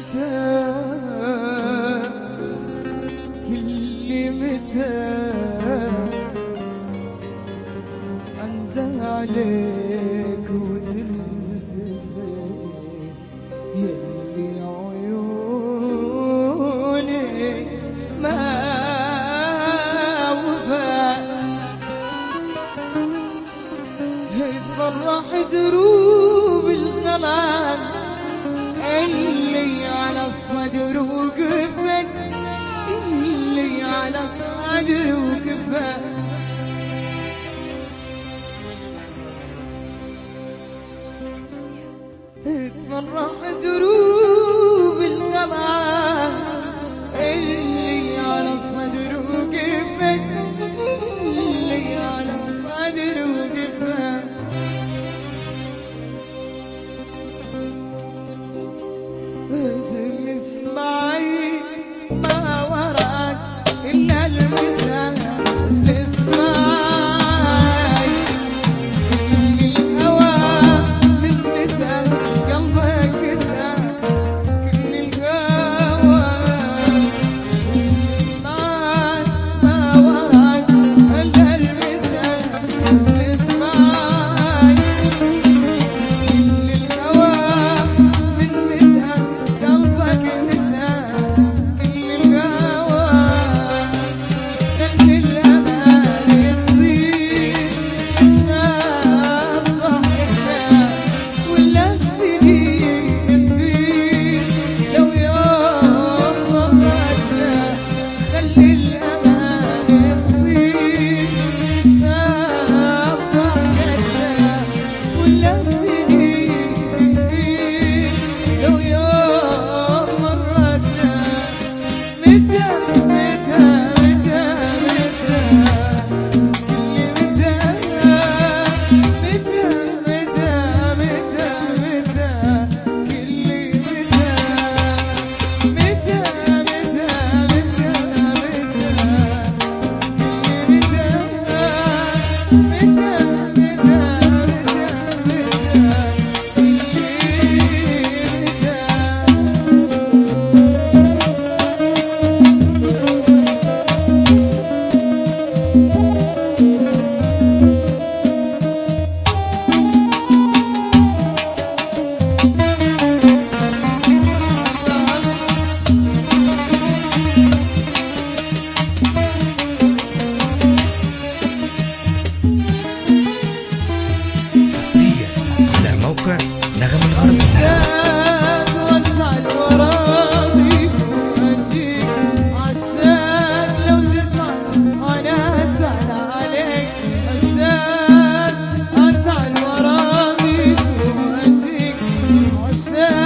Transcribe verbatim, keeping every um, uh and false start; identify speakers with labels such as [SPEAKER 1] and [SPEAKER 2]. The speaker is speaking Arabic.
[SPEAKER 1] متى كل متى انده عليك وتلتفت يلي عيوني ما وفات تفرح دروب الظلام اللي على الصدر وقفت اللي على الصدر وقفت تفرح دروب الظلام اللي على الصدر وقفت اللي على الصدر وقفت تلمس معي ما وراك إلا المساء تلمس معي كل الهوى من متى قلبك كسى كل الهوى تلمس معي ما وراك إلا المساء تلمس معي كل الهوى من متى قلبك نسى كل الهوى خلي الأمان تصير أشباب ضحكنا ولا السنين تفيد لو يوم فرقتنا خلي الأمان تصير أشباب ضحكنا ولا السنين تفيد لو يوم مرتنا متى متى متى متى كل متى متى متى متى متى كل متى متى متى متى متى كل متى متى متى
[SPEAKER 2] حصريا على موقع نغم الغرس.
[SPEAKER 1] عشاق وسع الوراضي واجيك عشاق لو تسعد وانا اسعد عليك عشاق اسع الوراضي واجيك عشاق